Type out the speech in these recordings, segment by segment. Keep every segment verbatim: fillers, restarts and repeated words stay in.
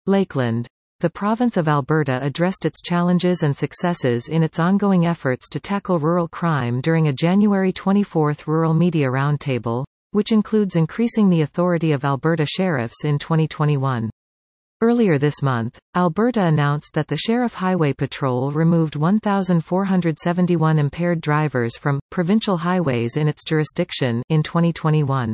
Lakeland. The province of Alberta addressed its challenges and successes in its ongoing efforts to tackle rural crime during a January twenty-fourth Rural Media Roundtable, which includes increasing the authority of Alberta sheriffs in twenty twenty-one. Earlier this month, Alberta announced that the Sheriff Highway Patrol removed one thousand four hundred seventy-one impaired drivers from provincial highways in its jurisdiction in twenty twenty-one.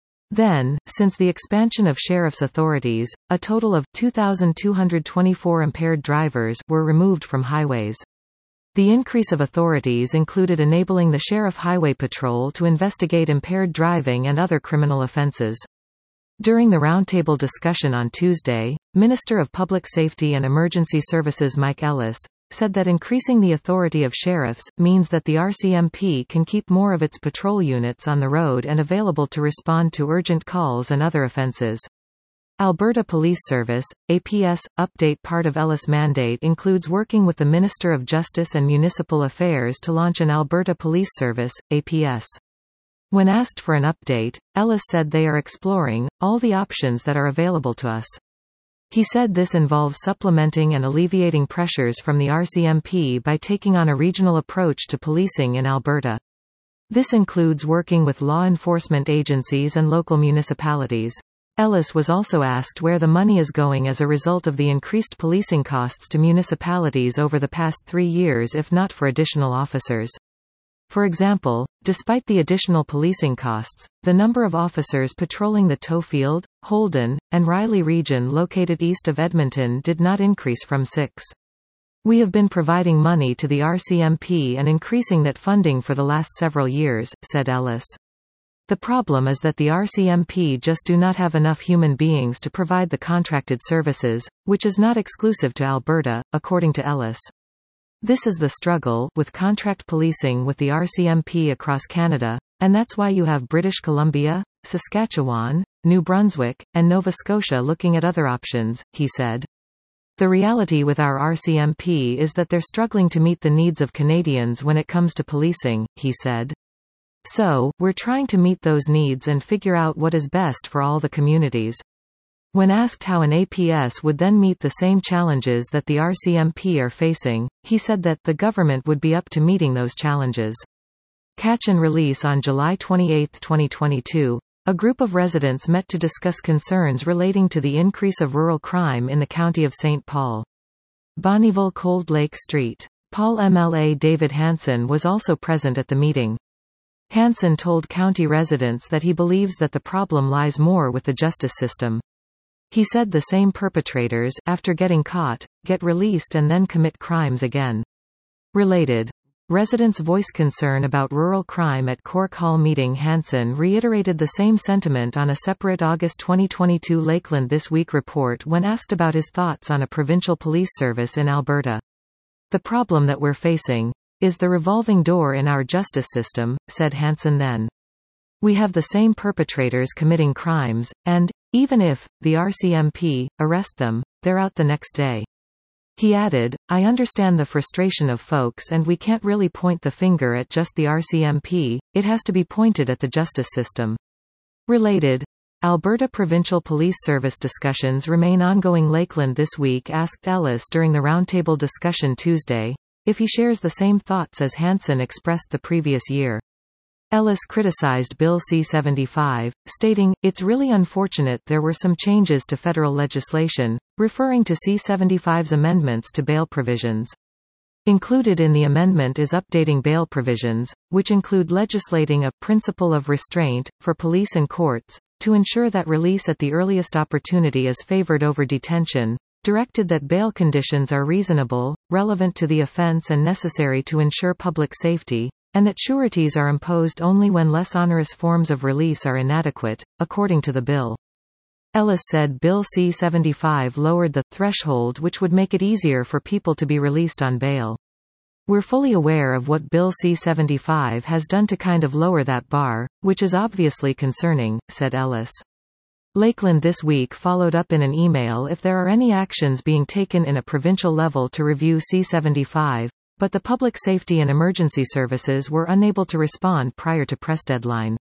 Then, since the expansion of sheriff's authorities, a total of two thousand two hundred twenty-four impaired drivers were removed from highways. The increase of authorities included enabling the Sheriff Highway Patrol to investigate impaired driving and other criminal offences. During the roundtable discussion on Tuesday, Minister of Public Safety and Emergency Services Mike Ellis said that increasing the authority of sheriffs means that the R C M P can keep more of its patrol units on the road and available to respond to urgent calls and other offences. Alberta Police Service, A P S, update. Part of Ellis' mandate includes working with the Minister of Justice and Municipal Affairs to launch an Alberta Police Service, A P S. When asked for an update, Ellis said they are exploring all the options that are available to us. He said this involves supplementing and alleviating pressures from the R C M P by taking on a regional approach to policing in Alberta. This includes working with law enforcement agencies and local municipalities. Ellis was also asked where the money is going as a result of the increased policing costs to municipalities over the past three years if not for additional officers. For example, despite the additional policing costs, the number of officers patrolling the Tofield, Holden, and Riley region located east of Edmonton did not increase from six. We have been providing money to the R C M P and increasing that funding for the last several years, said Ellis. The problem is that the R C M P just do not have enough human beings to provide the contracted services, which is not exclusive to Alberta, according to Ellis. This is the struggle with contract policing with the R C M P across Canada, and that's why you have British Columbia, Saskatchewan, New Brunswick, and Nova Scotia looking at other options, he said. The reality with our R C M P is that they're struggling to meet the needs of Canadians when it comes to policing, he said. So, we're trying to meet those needs and figure out what is best for all the communities. When asked how an A P S would then meet the same challenges that the R C M P are facing, he said that the government would be up to meeting those challenges. Catch and release. On July twenty-eighth twenty twenty-two, a group of residents met to discuss concerns relating to the increase of rural crime in the county of Saint Paul. Bonnyville Cold Lake Street. Paul M L A David Hansen was also present at the meeting. Hansen told county residents that he believes that the problem lies more with the justice system. He said the same perpetrators, after getting caught, get released and then commit crimes again. Related. Residents voice concern about rural crime at Cork Hall meeting. Hansen reiterated the same sentiment on a separate August twenty twenty-two Lakeland This Week report when asked about his thoughts on a provincial police service in Alberta. The problem that we're facing is the revolving door in our justice system, said Hansen then. We have the same perpetrators committing crimes, and, even if the R C M P arrest them, they're out the next day. He added, I understand the frustration of folks and we can't really point the finger at just the R C M P, it has to be pointed at the justice system. Related. Alberta Provincial Police Service discussions remain ongoing. Lakeland This Week asked Ellis during the roundtable discussion Tuesday if he shares the same thoughts as Hansen expressed the previous year. Ellis criticized Bill C seventy-five, stating, it's really unfortunate there were some changes to federal legislation, referring to C seventy-five's amendments to bail provisions. Included in the amendment is updating bail provisions, which include legislating a principle of restraint for police and courts, to ensure that release at the earliest opportunity is favored over detention, directed that bail conditions are reasonable, relevant to the offense and necessary to ensure public safety, and that sureties are imposed only when less onerous forms of release are inadequate, according to the bill. Ellis said Bill C seventy-five lowered the threshold which would make it easier for people to be released on bail. We're fully aware of what Bill C seventy-five has done to kind of lower that bar, which is obviously concerning, said Ellis. Lakeland This Week followed up in an email if there are any actions being taken in a provincial level to review C seventy-five, but the Public Safety and Emergency Services were unable to respond prior to press deadline.